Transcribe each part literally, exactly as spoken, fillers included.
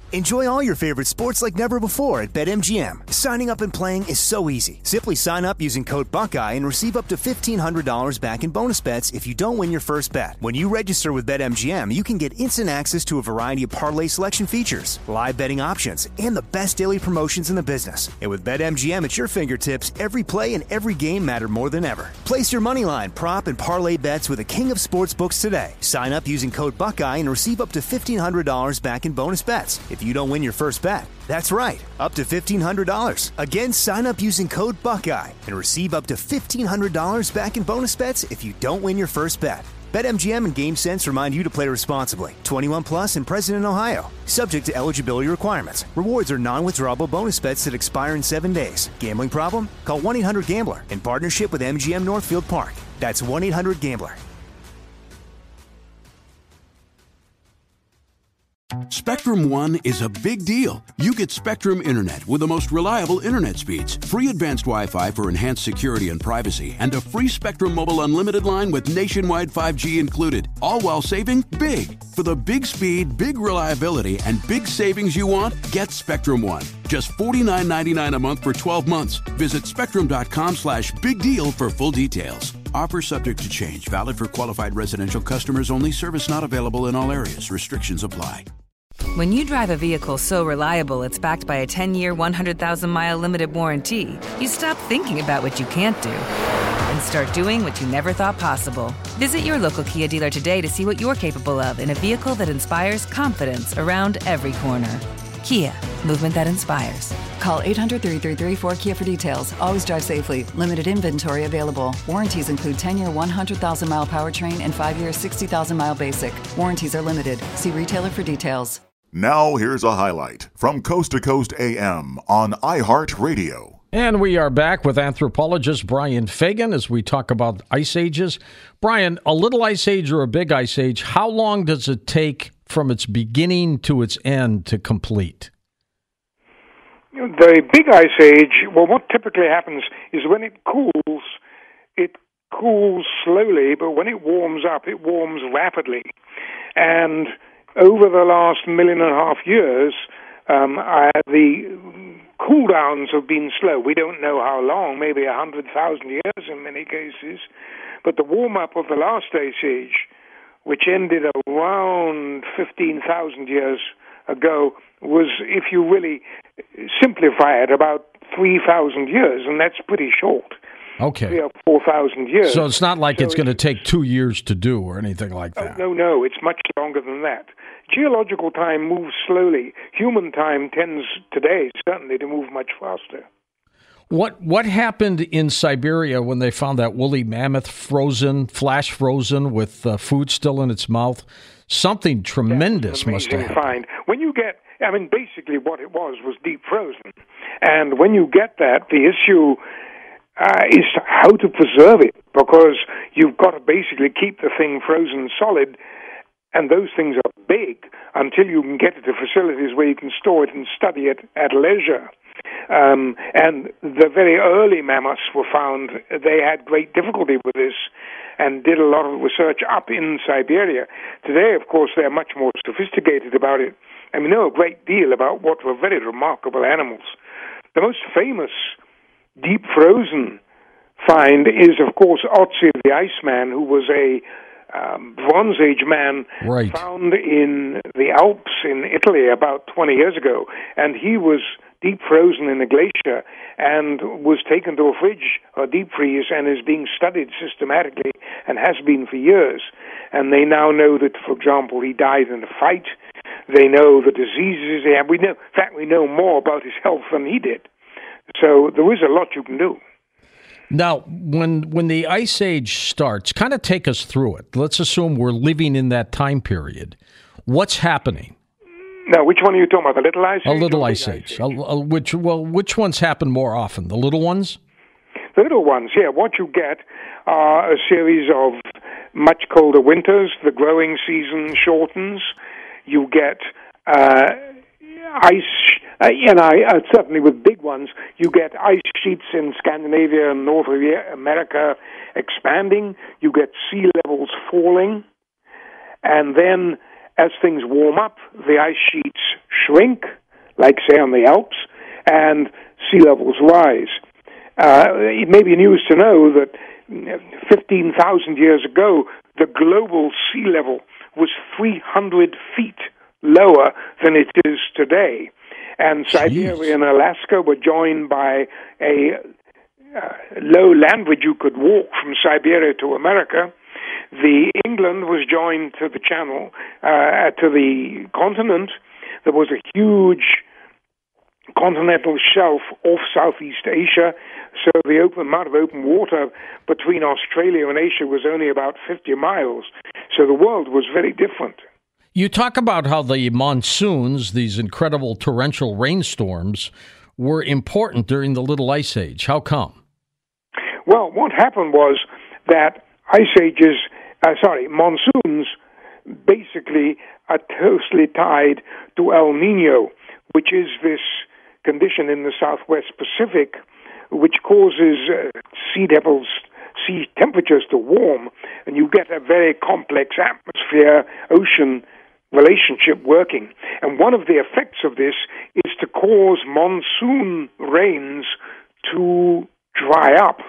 Enjoy all your favorite sports like never before at BetMGM. Signing up and playing is so easy. Simply sign up using code Buckeye and receive up to fifteen hundred dollars back in bonus bets if you don't win your first bet. When you register with BetMGM, you can get instant access to a variety of parlay selection features, live betting options, and the best daily promotions in the business. And with BetMGM at your fingertips, every play and every game matter more than ever. Place your moneyline, prop, and parlay bets with the king of sportsbooks today. Sign up using code Buckeye and receive up to fifteen hundred dollars back in bonus bets if you don't win your first bet. That's right, up to fifteen hundred dollars. Again, sign up using code Buckeye and receive up to fifteen hundred dollars back in bonus bets if you don't win your first bet. BetMGM and GameSense remind you to play responsibly. twenty-one plus and present in Ohio. Subject to eligibility requirements. Rewards are non-withdrawable bonus bets that expire in seven days. Gambling problem? Call one eight hundred gambler in partnership with M G M Northfield Park. That's one eight hundred gambler. Spectrum One is a big deal. You get Spectrum Internet with the most reliable internet speeds, free advanced Wi-Fi for enhanced security and privacy, and a free Spectrum Mobile Unlimited line with nationwide five G included, all while saving big. For the big speed, big reliability, and big savings you want, get Spectrum One. Just forty-nine ninety-nine a month for twelve months. Visit spectrum.com slash big deal for full details. Offer subject to change. Valid for qualified residential customers only. Service not available in all areas. Restrictions apply. When you drive a vehicle so reliable it's backed by a ten-year, one hundred thousand mile limited warranty, you stop thinking about what you can't do and start doing what you never thought possible. Visit your local Kia dealer today to see what you're capable of in a vehicle that inspires confidence around every corner. Kia, movement that inspires. Call eight hundred, three three three, four K I A for details. Always drive safely. Limited inventory available. Warranties include ten-year, one hundred thousand mile powertrain and five-year, sixty thousand mile basic. Warranties are limited. See retailer for details. Now here's a highlight from Coast to Coast A M on iHeartRadio. And we are back with anthropologist Brian Fagan as we talk about ice ages. Brian, a little ice age or a big ice age, how long does it take from its beginning to its end to complete? The big ice age, well, what typically happens is when it cools, it cools slowly, but when it warms up, it warms rapidly. And over the last million and a half years, um, uh, the cool downs have been slow. We don't know how long, maybe one hundred thousand years in many cases. But the warm-up of the last ice age, which ended around fifteen thousand years ago, was, if you really simplify it, about three thousand years, and that's pretty short. Okay. Three or four thousand years. So it's not like so it's going to take two years to do or anything like that. Oh, no, no, it's much longer than that. Geological time moves slowly. Human time tends today, certainly, to move much faster. What what happened in Siberia when they found that woolly mammoth frozen, flash frozen, with uh, food still in its mouth? Something tremendous must have happened. Find. When you get, I mean, basically what it was was deep frozen. And when you get that, the issue uh, is how to preserve it, because you've got to basically keep the thing frozen solid, and those things are big until you can get it to facilities where you can store it and study it at leisure. Um, and the very early mammoths were found, they had great difficulty with this and did a lot of research up in Siberia. Today, of course, they're much more sophisticated about it, and we know a great deal about what were very remarkable animals. The most famous deep frozen find is, of course, Otzi the Iceman, who was a Um, Bronze Age man right. found in the Alps in Italy about twenty years ago, and he was deep frozen in a glacier and was taken to a fridge or deep freeze and is being studied systematically and has been for years. And they now know that, for example, he died in a fight. They know the diseases he had. We know, in fact, we know more about his health than he did. So there is a lot you can do. Now, when when the Ice Age starts, kind of take us through it. Let's assume we're living in that time period. What's happening? Now, which one are you talking about? The Little Ice Age? A Little Ice Age. Ice Age? A, a, which well, which ones happen more often? The little ones? The little ones, yeah. What you get are a series of much colder winters. The growing season shortens. You get uh, ice, uh, and I uh, certainly with big ones, you get ice sheets in Scandinavia and North America expanding. You get sea levels falling, and then as things warm up, the ice sheets shrink, like, say, on the Alps, and sea levels rise. Uh, it may be news to know that fifteen thousand years ago, the global sea level was three hundred feet lower than it is today. And Siberia and Alaska were joined by a uh, low land bridge you could walk from Siberia to America. The England was joined to the channel, uh, to the continent. There was a huge continental shelf off Southeast Asia, so the open amount of open water between Australia and Asia was only about fifty miles. So the world was very different. You talk about how the monsoons, these incredible torrential rainstorms, were important during the Little Ice Age. How come? Well, what happened was that ice ages, uh, sorry, monsoons basically are closely tied to El Nino, which is this condition in the Southwest Pacific which causes uh, sea levels, sea temperatures to warm, and you get a very complex atmosphere-ocean relationship working. And one of the effects of this is to cause monsoon rains to dry up.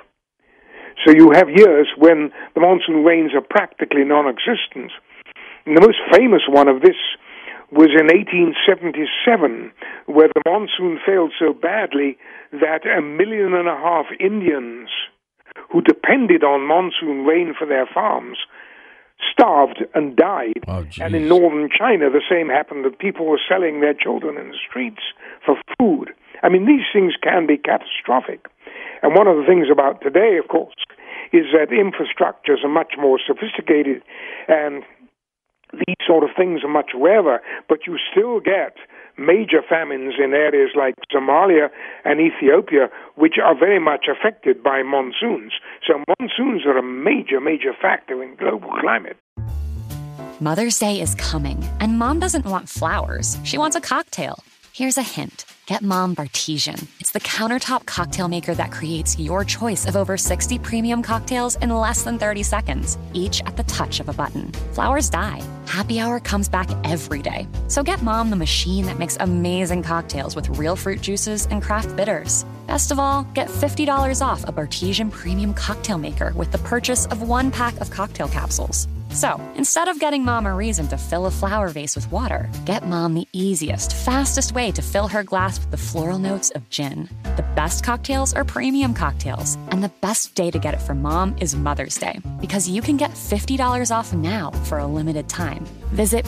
So you have years when the monsoon rains are practically non-existent. And the most famous one of this was in eighteen seventy-seven, where the monsoon failed so badly that a million and a half Indians who depended on monsoon rain for their farms starved and died. Oh, and in northern China, the same happened, that people were selling their children in the streets for food. I mean, these things can be catastrophic. And one of the things about today, of course, is that infrastructures are much more sophisticated, and these sort of things are much rarer, but you still get major famines in areas like Somalia and Ethiopia, which are very much affected by monsoons. So monsoons are a major, major factor in global climate. Mother's Day is coming, and Mom doesn't want flowers. She wants a cocktail. Here's a hint. Get Mom Bartesian. It's the countertop cocktail maker that creates your choice of over sixty premium cocktails in less than thirty seconds, each at the touch of a button. Flowers die. Happy Hour comes back every day. So get Mom the machine that makes amazing cocktails with real fruit juices and craft bitters. Best of all, get fifty dollars off a Bartesian premium cocktail maker with the purchase of one pack of cocktail capsules. So, instead of getting Mom a reason to fill a flower vase with water, get Mom the easiest, fastest way to fill her glass with the floral notes of gin. The best cocktails are premium cocktails, and the best day to get it for Mom is Mother's Day, because you can get fifty dollars off now for a limited time. Visit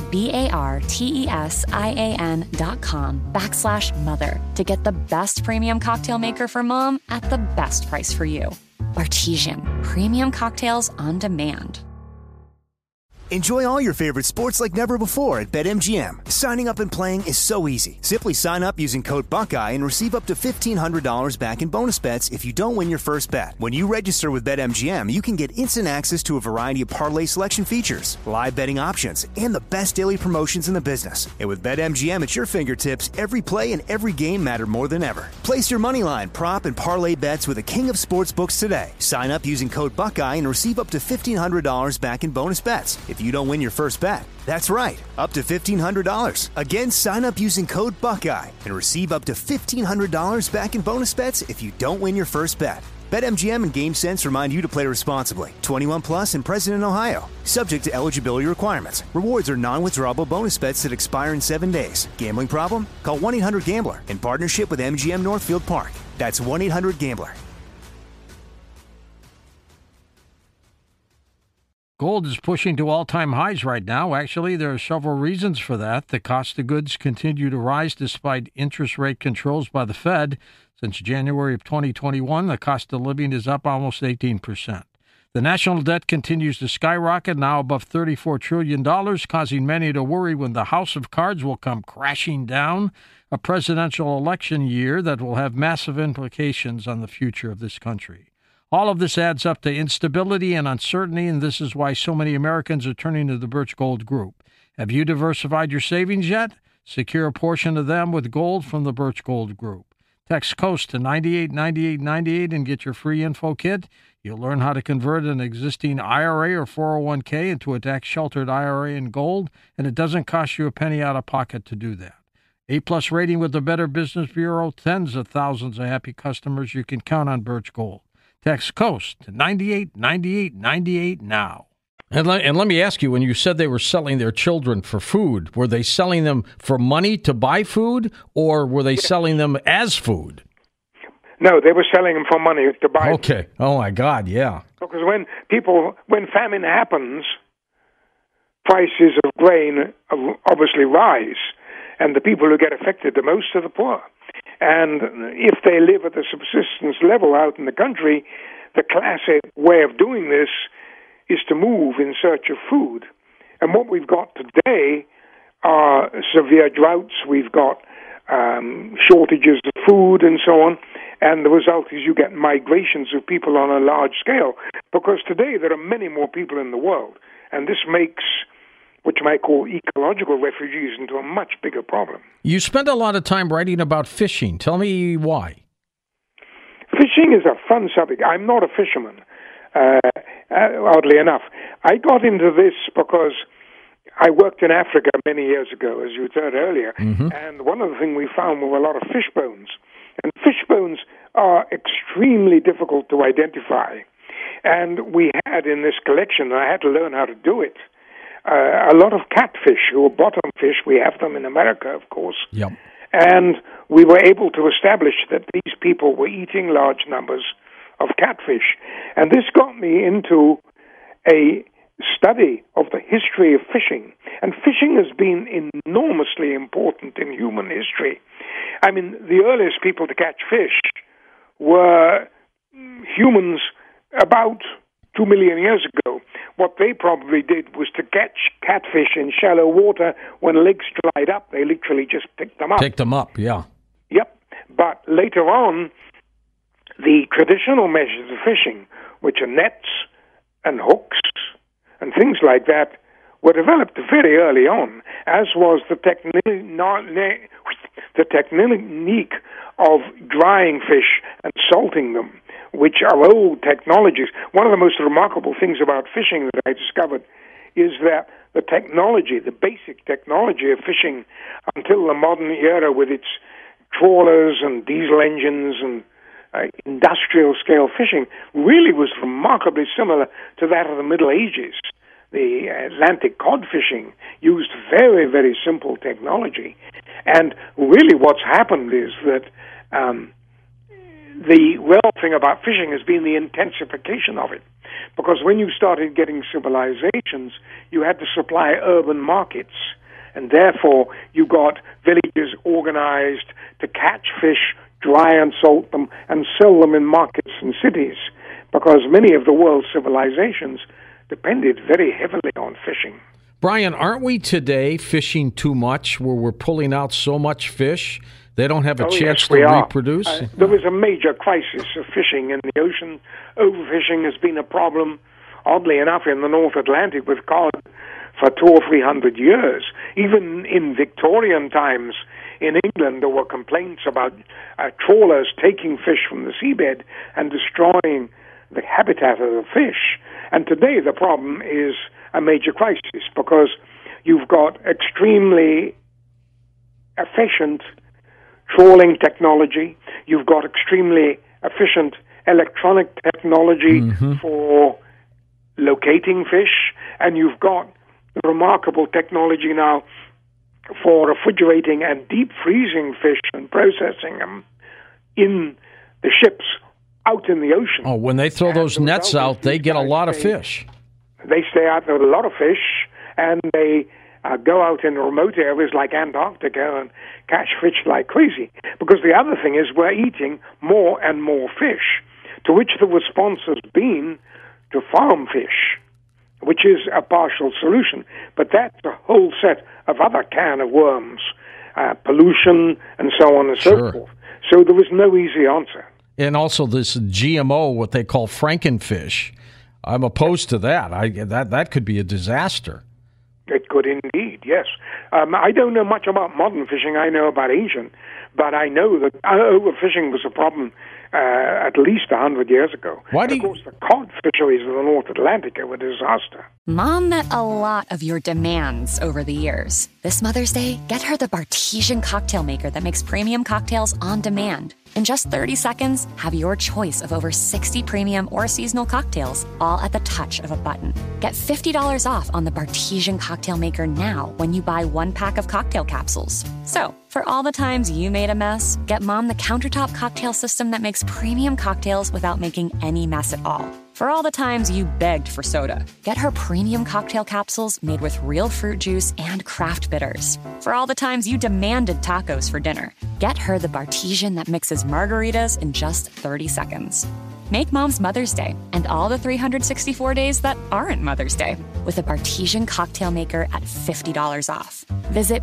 B-A-R-T-E-S-I-A-N dot com backslash mother to get the best premium cocktail maker for Mom at the best price for you. Bartesian, premium cocktails on demand. Enjoy all your favorite sports like never before at BetMGM. Signing up and playing is so easy. Simply sign up using code Buckeye and receive up to fifteen hundred dollars back in bonus bets if you don't win your first bet. When you register with BetMGM, you can get instant access to a variety of parlay selection features, live betting options, and the best daily promotions in the business. And with BetMGM at your fingertips, every play and every game matter more than ever. Place your moneyline, prop, and parlay bets with the king of sportsbooks today. Sign up using code Buckeye and receive up to fifteen hundred dollars back in bonus bets if you don't win your first bet. That's right, up to fifteen hundred dollars. Again, sign up using code Buckeye and receive up to fifteen hundred dollars back in bonus bets if you don't win your first bet. BetMGM and GameSense remind you to play responsibly. twenty-one plus and present in Ohio. Subject to eligibility requirements. Rewards are non-withdrawable bonus bets that expire in seven days. Gambling problem? Call one eight hundred gambler in partnership with M G M Northfield Park. That's one eight hundred gambler. Gold is pushing to all-time highs right now. Actually, there are several reasons for that. The cost of goods continue to rise despite interest rate controls by the Fed. Since January of twenty twenty-one, the cost of living is up almost eighteen percent. The national debt continues to skyrocket, now above thirty-four trillion dollars, causing many to worry when the house of cards will come crashing down. A presidential election year that will have massive implications on the future of this country. All of this adds up to instability and uncertainty, and this is why so many Americans are turning to the Birch Gold Group. Have you diversified your savings yet? Secure a portion of them with gold from the Birch Gold Group. Text COAST to ninety-eight ninety-eight ninety-eight and get your free info kit. You'll learn how to convert an existing I R A or four oh one k into a tax-sheltered I R A in gold, and it doesn't cost you a penny out of pocket to do that. A-plus rating with the Better Business Bureau, tens of thousands of happy customers. You can count on Birch Gold. Text COAST to ninety-eight ninety-eight ninety-eight now. And let, and let me ask you, when you said they were selling their children for food, were they selling them for money to buy food, or were they selling them as food? No, they were selling them for money to buy. Okay. Oh, my God, yeah. Because when people, when famine happens, prices of grain obviously rise, and the people who get affected the most are the poor. And if they live at the subsistence level out in the country, the classic way of doing this is to move in search of food. And what we've got today are severe droughts. We've got um, shortages of food and so on. And the result is you get migrations of people on a large scale. Because today there are many more people in the world. And this makes what you might call ecological refugees into a much bigger problem. You spend a lot of time writing about fishing. Tell me why. Fishing is a fun subject. I'm not a fisherman, uh, oddly enough. I got into this because I worked in Africa many years ago, as you heard earlier, mm-hmm. and one of the things we found were a lot of fish bones. And fish bones are extremely difficult to identify. And we had in this collection, and I had to learn how to do it, uh, a lot of catfish, who are bottom fish. We have them in America, of course. Yep. And we were able to establish that these people were eating large numbers of catfish. And this got me into a study of the history of fishing. And fishing has been enormously important in human history. I mean, the earliest people to catch fish were humans about two million years ago. What they probably did was to catch catfish in shallow water. When lakes dried up, they literally just picked them up. Picked them up, yeah. Yep. But later on, the traditional measures of fishing, which are nets and hooks and things like that, were developed very early on, as was the, techni- the technique of drying fish and salting them, which are old technologies. One of the most remarkable things about fishing that I discovered is that the technology, the basic technology of fishing until the modern era with its trawlers and diesel engines and uh, industrial-scale fishing really was remarkably similar to that of the Middle Ages. The Atlantic cod fishing used very, very simple technology. And really what's happened is that um, the real thing about fishing has been the intensification of it. Because when you started getting civilizations, you had to supply urban markets. And therefore, you got villages organized to catch fish, dry and salt them, and sell them in markets and cities. Because many of the world's civilizations depended very heavily on fishing. Brian, aren't we today fishing too much, where we're pulling out so much fish they don't have a oh, chance yes, to reproduce? Uh, there was a major crisis of fishing in the ocean. Overfishing has been a problem, oddly enough, in the North Atlantic with cod for two or three hundred years. Even in Victorian times in England, there were complaints about uh, trawlers taking fish from the seabed and destroying the habitat of the fish. And today the problem is a major crisis because you've got extremely efficient trawling technology, you've got extremely efficient electronic technology mm-hmm. for locating fish, and you've got remarkable technology now for refrigerating and deep freezing fish and processing them in the ships out in the ocean. Oh, when they throw and those the nets out, they get a lot of fish. They stay out there with a lot of fish, and they uh, go out in remote areas like Antarctica and catch fish like crazy. Because the other thing is we're eating more and more fish, to which the response has been to farm fish, which is a partial solution. But that's a whole set of other can of worms, uh, pollution, and so on and sure. so forth. So there was no easy answer. And also this G M O, what they call frankenfish. I'm opposed to that. I that that could be a disaster. It could indeed, yes. Um, I don't know much about modern fishing. I know about ancient, but I know that overfishing was a problem uh, at least one hundred years ago. Why do and of you... course, the cod fisheries of the North Atlantic were a disaster. Mom met a lot of your demands over the years. This Mother's Day, get her the Bartesian cocktail maker that makes premium cocktails on demand. In just thirty seconds, have your choice of over sixty premium or seasonal cocktails, all at the touch of a button. Get fifty dollars off on the Bartesian cocktail maker now when you buy one pack of cocktail capsules. So, for all the times you made a mess, get Mom the countertop cocktail system that makes premium cocktails without making any mess at all. For all the times you begged for soda, get her premium cocktail capsules made with real fruit juice and craft bitters. For all the times you demanded tacos for dinner, get her the Bartesian that mixes margaritas in just thirty seconds. Make Mom's Mother's Day and all the three hundred sixty-four days that aren't Mother's Day with a Bartesian cocktail maker at fifty dollars off. Visit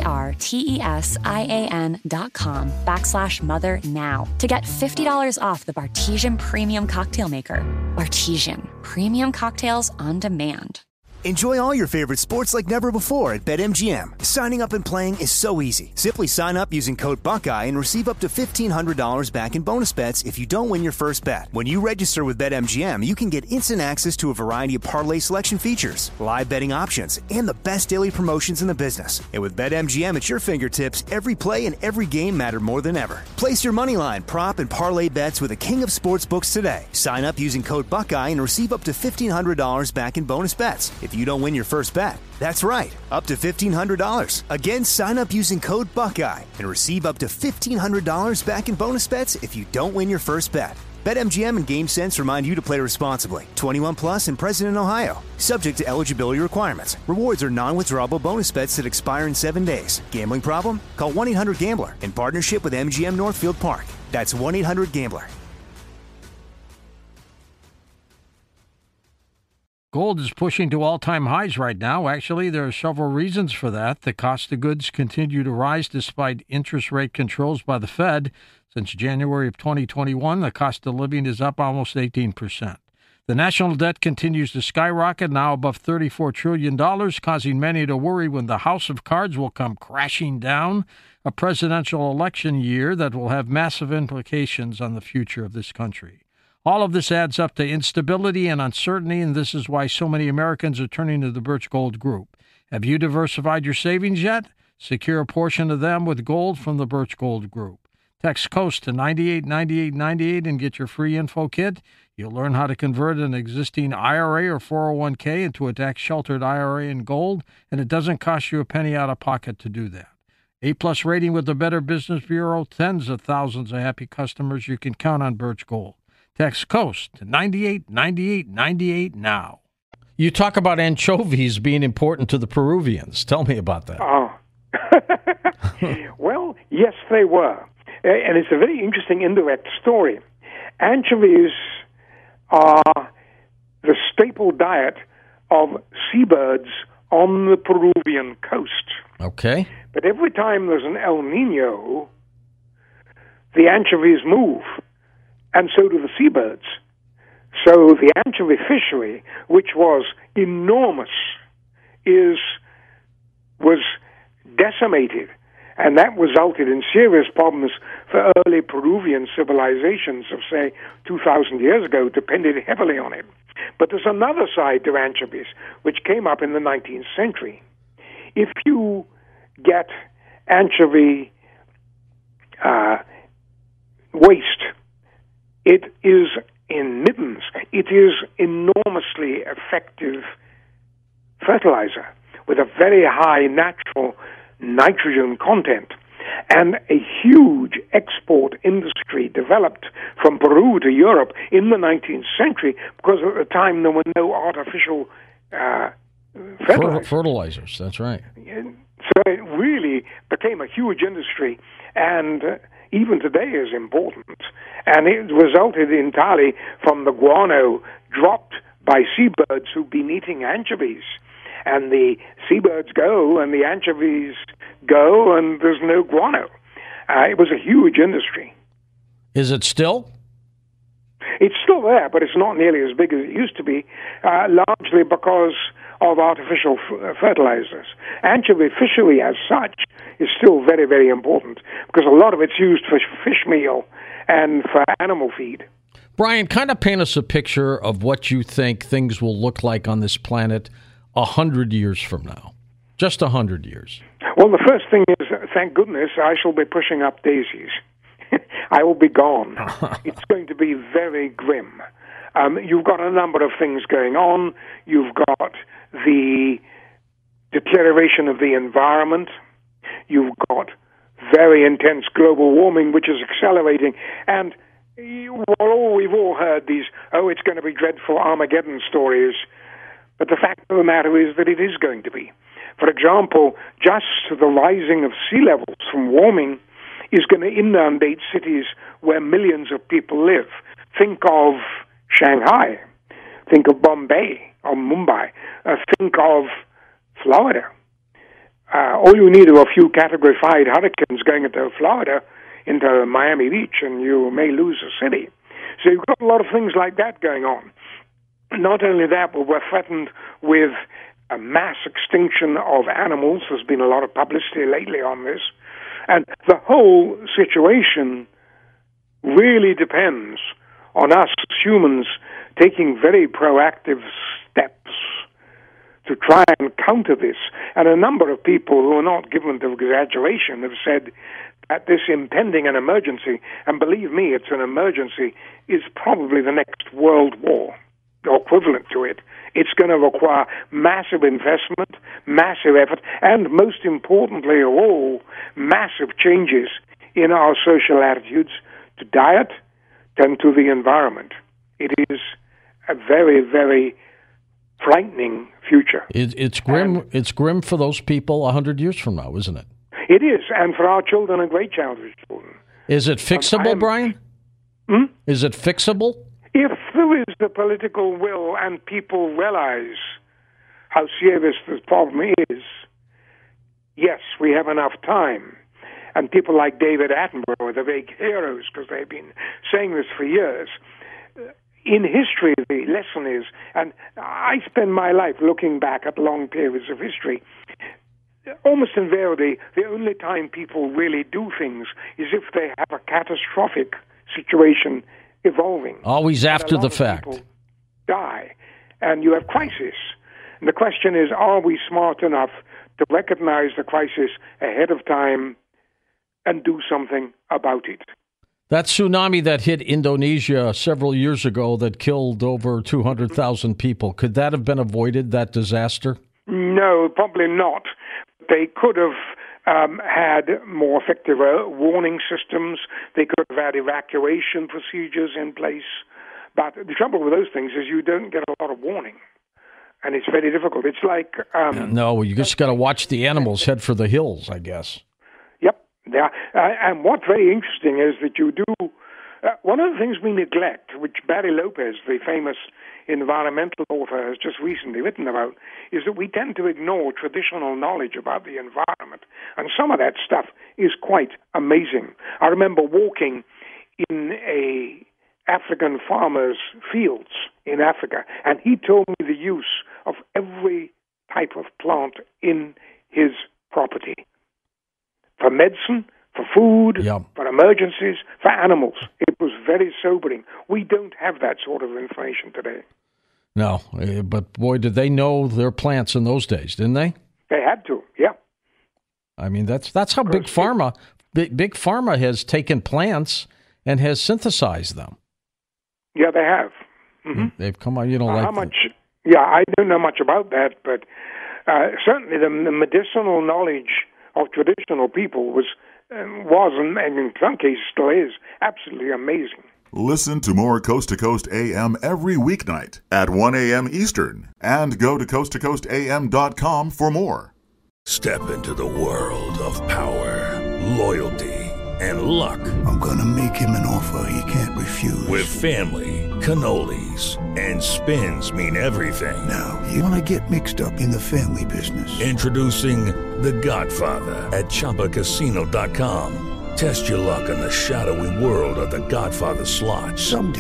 B-A-R-T-E-S-I-A-N dot com backslash mother now to get fifty dollars off the Bartesian Premium Cocktail Maker. Bartesian, premium cocktails on demand. Enjoy all your favorite sports like never before at BetMGM. Signing up and playing is so easy. Simply sign up using code Buckeye and receive up to fifteen hundred dollars back in bonus bets if you don't win your first bet. When you register with BetMGM, you can get instant access to a variety of parlay selection features, live betting options, and the best daily promotions in the business. And with BetMGM at your fingertips, every play and every game matter more than ever. Place your moneyline, prop, and parlay bets with the king of sportsbooks today. Sign up using code Buckeye and receive up to fifteen hundred dollars back in bonus bets if you don't win your first bet. That's right, up to fifteen hundred dollars. Again, sign up using code Buckeye and receive up to fifteen hundred dollars back in bonus bets if you don't win your first bet. BetMGM and GameSense remind you to play responsibly. twenty-one plus and present in Ohio. Subject to eligibility requirements. Rewards are non-withdrawable bonus bets that expire in seven days. Gambling problem? Call one eight hundred gambler in partnership with M G M Northfield Park. That's one eight hundred gambler. Gold is pushing to all-time highs right now. Actually, there are several reasons for that. The cost of goods continue to rise despite interest rate controls by the Fed. Since January of twenty twenty-one, the cost of living is up almost eighteen percent. The national debt continues to skyrocket, now above thirty-four trillion dollars, causing many to worry when the house of cards will come crashing down. A presidential election year that will have massive implications on the future of this country. All of this adds up to instability and uncertainty, and this is why so many Americans are turning to the Birch Gold Group. Have you diversified your savings yet? Secure a portion of them with gold from the Birch Gold Group. Text COAST to nine eight nine eight nine eight and get your free info kit. You'll learn how to convert an existing I R A or four oh one k into a tax-sheltered I R A in gold, and it doesn't cost you a penny out of pocket to do that. A-plus rating with the Better Business Bureau, tens of thousands of happy customers. You can count on Birch Gold. Text COAST to nine eight nine eight nine eight now. You talk about anchovies being important to the Peruvians. Tell me about that. Oh. Well, yes, they were. And it's a very interesting indirect story. Anchovies are the staple diet of seabirds on the Peruvian coast. Okay. But every time there's an El Nino, the anchovies move. And so do the seabirds. So the anchovy fishery, which was enormous, is was decimated. And that resulted in serious problems for early Peruvian civilizations of, say, two thousand years ago, depended heavily on it. But there's another side to anchovies, which came up in the nineteenth century. If you get anchovy uh, waste, it is in middens. It is enormously effective fertilizer with a very high natural nitrogen content. And a huge export industry developed from Peru to Europe in the nineteenth century because at the time there were no artificial uh, fertilizers. Fertilizers, that's right. So it really became a huge industry, and uh, even today is important. And it resulted entirely from the guano dropped by seabirds who've been eating anchovies. And the seabirds go, and the anchovies go, and there's no guano. Uh, it was a huge industry. Is it still? It's still there, but it's not nearly as big as it used to be, uh, largely because of artificial f- fertilizers. Anchovy fishery as such is still very, very important because a lot of it's used for fish meal and for animal feed. Brian, kind of paint us a picture of what you think things will look like on this planet a hundred years from now. Just a hundred years. Well, the first thing is, thank goodness, I shall be pushing up daisies. I will be gone. It's going to be very grim. Um, you've got a number of things going on. You've got the deterioration of the environment. You've got very intense global warming, which is accelerating. And you, well, we've all heard these, oh, it's going to be dreadful Armageddon stories. But the fact of the matter is that it is going to be. For example, just the rising of sea levels from warming is going to inundate cities where millions of people live. Think of Shanghai. Think of Bombay or Mumbai. Uh, think of Florida. Uh, all you need are a few Category five hurricanes going into Florida, into Miami Beach, and you may lose a city. So you've got a lot of things like that going on. Not only that, but we're threatened with a mass extinction of animals. There's been a lot of publicity lately on this. And the whole situation really depends on us as humans taking very proactive steps to try and counter this. And a number of people who are not given to exaggeration have said that this impending an emergency, and believe me, it's an emergency, is probably the next world war, or equivalent to it. It's going to require massive investment, massive effort, and most importantly of all, massive changes in our social attitudes to diet and to the environment. It is a very, very frightening future. It, it's grim. And it's grim for those people a hundred years from now, isn't it? It is, and for our children and great children's children. Is it fixable, um, Brian? Hmm? Is it fixable? If there is the political will and people realize how serious this problem is, yes, we have enough time. And people like David Attenborough are the big heroes because they've been saying this for years. In history, the lesson is, and I spend my life looking back at long periods of history, almost invariably, the only time people really do things is if they have a catastrophic situation evolving. Always after the fact. People die, and you have crisis. And the question is, are we smart enough to recognize the crisis ahead of time and do something about it? That tsunami that hit Indonesia several years ago that killed over two hundred thousand people, could that have been avoided, that disaster? No, probably not. They could have Um, had more effective uh, warning systems. They could have had evacuation procedures in place. But the trouble with those things is you don't get a lot of warning. And it's very difficult. It's like... Um, no, you just got to watch the animals head for the hills, I guess. Yep. Yeah. Uh, and what's very interesting is that you do... Uh, one of the things we neglect, which Barry Lopez, the famous environmental author, has just recently written about, is that we tend to ignore traditional knowledge about the environment. And some of that stuff is quite amazing. I remember walking in a African farmer's fields in Africa, and he told me the use of every type of plant in his property. For medicine, for food, yep. for emergencies, for animals. It was very sobering. We don't have that sort of information today. No, but boy, did they know their plants in those days, didn't they? They had to, yeah. I mean, that's that's how Big Pharma, Big, Big Pharma has taken plants and has synthesized them. Yeah, they have. Mm-hmm. They've come out, you know, uh, like... How much? Yeah, I don't know much about that, but uh, certainly the, the medicinal knowledge of traditional people was... was, and in some cases still is, absolutely amazing. Listen to more Coast to Coast A M every weeknight at one a.m. Eastern, and go to coast to coast a m dot com for more. Step into the world of power, loyalty, and luck. I'm gonna make him an offer he can't refuse. With family, cannolis, and spins mean everything. Now, you wanna get mixed up in the family business. Introducing The Godfather at Chumba Casino dot com. Test your luck in the shadowy world of The Godfather slot. Someday,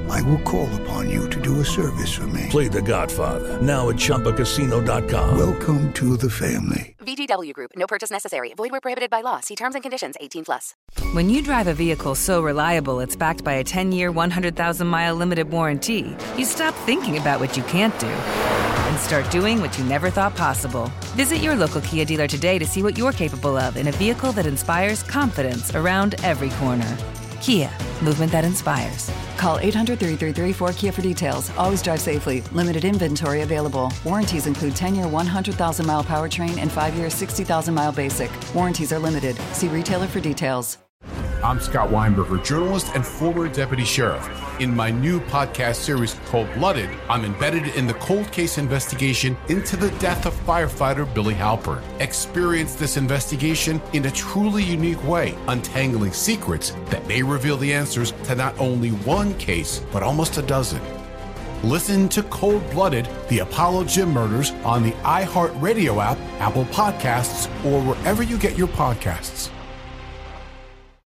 I will call upon you to do a service for me. Play The Godfather, now at Chumba Casino dot com. Welcome to the family. V G W Group. No purchase necessary. Void where prohibited by law. See terms and conditions. eighteen plus. When you drive a vehicle so reliable it's backed by a ten-year, one hundred thousand mile limited warranty, you stop thinking about what you can't do and start doing what you never thought possible. Visit your local Kia dealer today to see what you're capable of in a vehicle that inspires confidence around every corner. Kia, movement that inspires. Call eight hundred, three three three, four K I A for details. Always drive safely. Limited inventory available. Warranties include ten-year, one hundred thousand mile powertrain and five-year, sixty thousand mile basic. Warranties are limited. See retailer for details. I'm Scott Weinberger, journalist and former deputy sheriff. In my new podcast series, Cold Blooded, I'm embedded in the cold case investigation into the death of firefighter Billy Halpern. Experience this investigation in a truly unique way, untangling secrets that may reveal the answers to not only one case, but almost a dozen. Listen to Cold Blooded, the Apollo Gym Murders on the iHeartRadio app, Apple Podcasts, or wherever you get your podcasts.